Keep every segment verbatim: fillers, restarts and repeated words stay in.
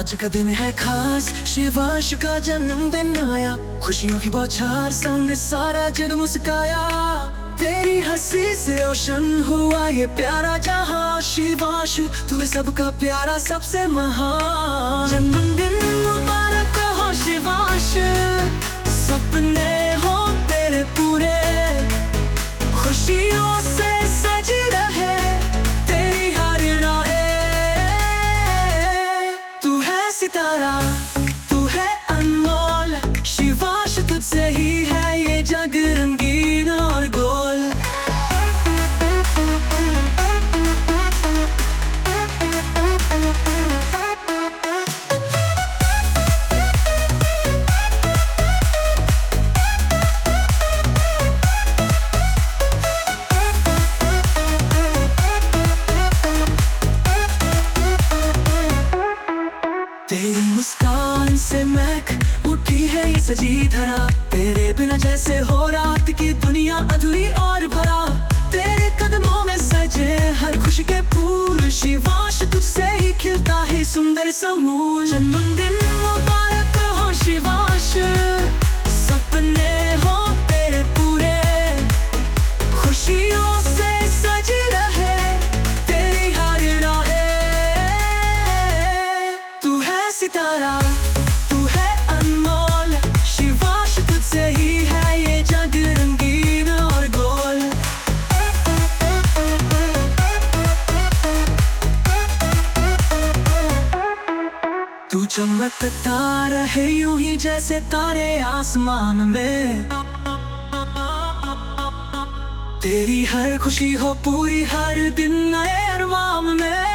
आज का दिन है खास, शिवांश का जन्मदिन आया। खुशियों की बौछार संग सारा जग मुस्काया। तेरी हंसी से रोशन हुआ ये प्यारा जहां। शिवांश तू है सबका प्यारा, सबसे महान। जन्मदिन मुबारक हो शिवांश, सपने हो तेरे पूरे। खुशियों से सज रहे तेरी हर राहें। तू है सितारा, तू है अनमोल। शिवांश तुझसे ही है ये जग रंगीन और गोल। तेरी मुस्कान से महक उठी है ये सजी धरा। तेरे बिना जैसे हो रात की दुनिया अधूरी और भरा। तेरे कदमों में सजे हर खुशी के फूल। शिवांश तुझसे ही खिलता है सुंदर समूल। जन्मदिन मुबारक हो शिवांश, सपने हो तेरे पूरे। खुशियों से सज रहे तेरी हर राहें। तू है सितारा, तू है अनमोल। शिवांश तुझसे ही है ये जग रंगीन और गोल। तू चमकता रहे यूं ही जैसे तारे आसमान में। तेरी हर खुशी हो पूरी हर दिन नए अरमान में।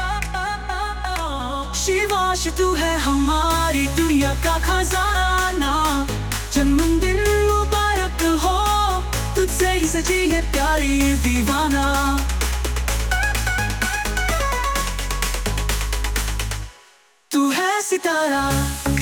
शिवांश तू है हमारी दुनिया का खजाना। जन्मदिन मुबारक हो, तुझसे ही सजी है प्यारी दीवाना। तू है सितारा।